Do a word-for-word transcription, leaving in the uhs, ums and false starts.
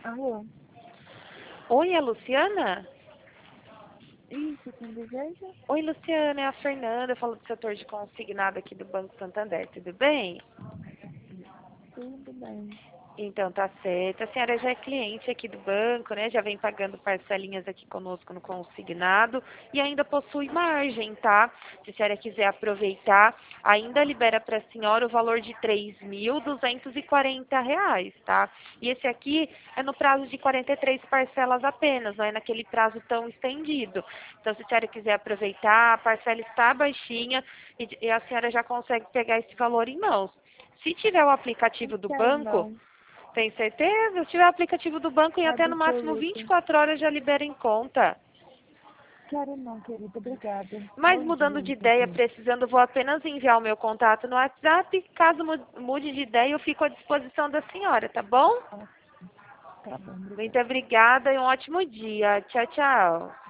Alô? Oi, é a Luciana? Isso, quem deseja? Oi, Luciana, é a Fernanda, falo do setor de consignado aqui do Banco Santander, tudo bem? Tudo bem. Então, tá certo. A senhora já é cliente aqui do banco, né? Já vem pagando parcelinhas aqui conosco no consignado e ainda possui margem, tá? Se a senhora quiser aproveitar, ainda libera para a senhora o valor de três mil duzentos e quarenta reais, tá? E esse aqui é no prazo de quarenta e três parcelas apenas, não é naquele prazo tão estendido. Então, se a senhora quiser aproveitar, a parcela está baixinha e e a senhora já consegue pegar esse valor em mãos. Se tiver o Não aplicativo do quero banco, não. tem certeza? Se tiver o aplicativo do banco, em até no máximo vinte e Absoluto. quatro horas já libera em conta. Quero não, querida. Obrigada. Mas Bom dia mudando aí de pra ideia, você. precisando, vou apenas enviar o meu contato no WhatsApp. Caso mu- mude de ideia, eu fico à disposição da senhora, tá bom? Ah, tá bom, Muito obrigada. obrigada e um ótimo dia. Tchau, tchau.